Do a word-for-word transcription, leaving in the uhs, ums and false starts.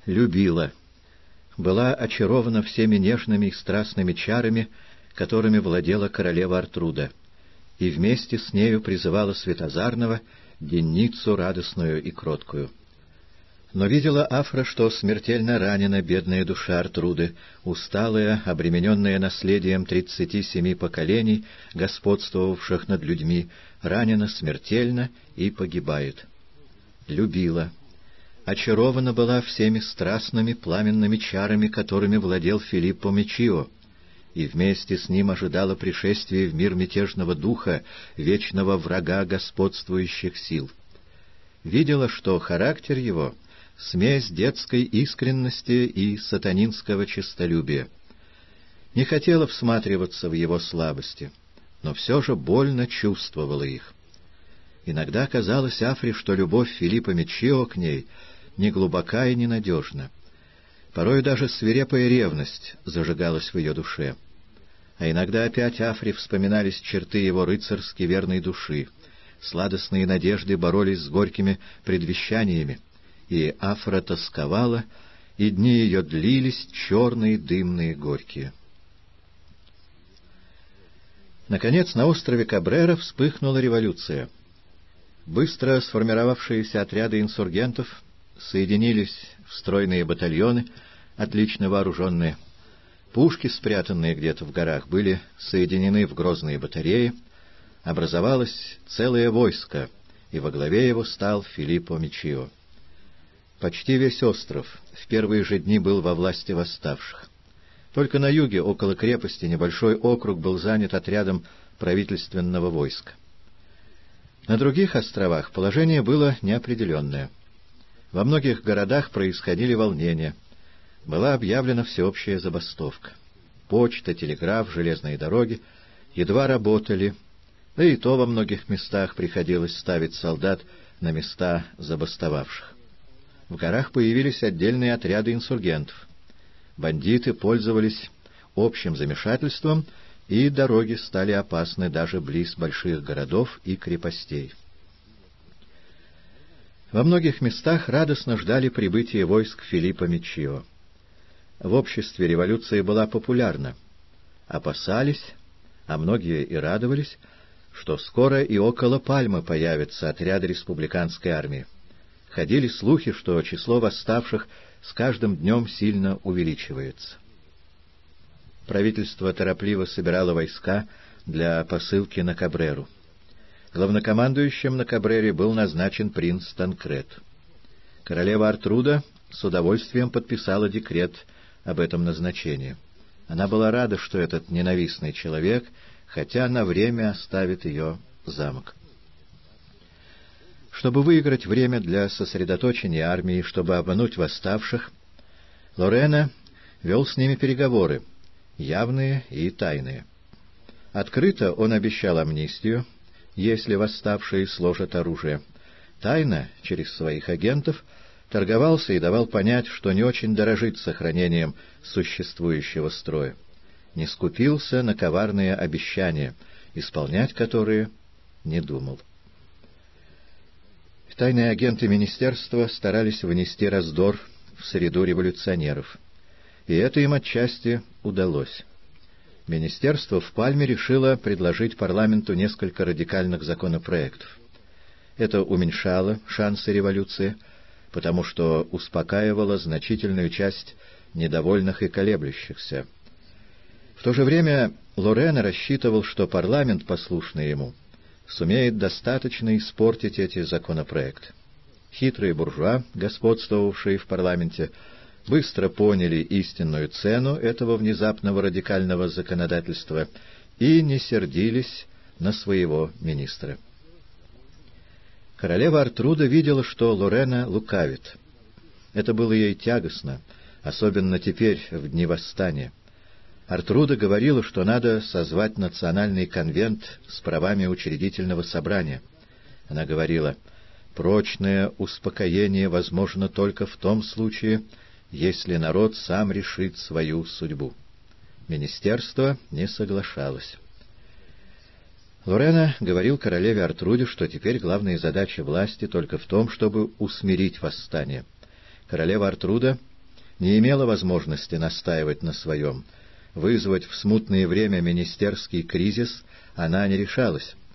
любила, была очарована всеми нежными и страстными чарами, которыми владела королева Артруда, и вместе с нею призывала Светозарного, денницу радостную и кроткую. Но видела Афра, что смертельно ранена бедная душа Артруды, усталая, обремененная наследием тридцати семи поколений, господствовавших над людьми, ранена смертельно и погибает. Любила. Очарована была всеми страстными пламенными чарами, которыми владел Филиппо Мечио, и вместе с ним ожидала пришествия в мир мятежного духа, вечного врага господствующих сил. Видела, что характер его — смесь детской искренности и сатанинского честолюбия. Не хотела всматриваться в его слабости, но все же больно чувствовала их. Иногда казалось Афре, что любовь Филиппа Мечио к ней не глубока и ненадежна. Порой даже свирепая ревность зажигалась в ее душе. А иногда опять Афре вспоминались черты его рыцарски верной души. Сладостные надежды боролись с горькими предвещаниями, и Афра тосковала, и дни ее длились, черные, дымные, горькие. Наконец, на острове Кабрера вспыхнула революция. Быстро сформировавшиеся отряды инсургентов соединились в стройные батальоны, отлично вооруженные. Пушки, спрятанные где-то в горах, были соединены в грозные батареи. Образовалось целое войско, и во главе его стал Филиппо Мечио. Почти весь остров в первые же дни был во власти восставших. Только на юге, около крепости, небольшой округ был занят отрядом правительственного войска. На других островах положение было неопределенное. Во многих городах происходили волнения. Была объявлена всеобщая забастовка. Почта, телеграф, железные дороги едва работали, да и то во многих местах приходилось ставить солдат на места забастовавших. В горах появились отдельные отряды инсургентов. Бандиты пользовались общим замешательством, и дороги стали опасны даже близ больших городов и крепостей. Во многих местах радостно ждали прибытия войск Филиппа Мечио. В обществе революция была популярна. Опасались, а многие и радовались, что скоро и около Пальмы появятся отряды республиканской армии. Ходили слухи, что число восставших с каждым днем сильно увеличивается. Правительство торопливо собирало войска для посылки на Кабреру. Главнокомандующим на Кабрере был назначен принц Танкрет. Королева Артруда с удовольствием подписала декрет об этом назначении. Она была рада, что этот ненавистный человек, хотя на время оставит ее замок. Чтобы выиграть время для сосредоточения армии, чтобы обмануть восставших, Лорена вел с ними переговоры, явные и тайные. Открыто он обещал амнистию, если восставшие сложат оружие. Тайно, через своих агентов, торговался и давал понять, что не очень дорожит сохранением существующего строя. Не скупился на коварные обещания, исполнять которые не думал. Тайные агенты министерства старались внести раздор в среду революционеров, и это им отчасти удалось. Министерство в Пальме решило предложить парламенту несколько радикальных законопроектов. Это уменьшало шансы революции, потому что успокаивало значительную часть недовольных и колеблющихся. В то же время Лорена рассчитывал, что парламент, послушный ему, сумеет достаточно испортить эти законопроекты. Хитрые буржуа, господствовавшие в парламенте, быстро поняли истинную цену этого внезапного радикального законодательства и не сердились на своего министра. Королева Артруда видела, что Лорена лукавит. Это было ей тягостно, особенно теперь, в дни восстания. Артруда говорила, что надо созвать национальный конвент с правами учредительного собрания. Она говорила: «Прочное успокоение возможно только в том случае, если народ сам решит свою судьбу». Министерство не соглашалось. Лорена говорил королеве Артруде, что теперь главная задача власти только в том, чтобы усмирить восстание. Королева Артруда не имела возможности настаивать на своем. Вызвать в смутное время министерский кризис она не решалась.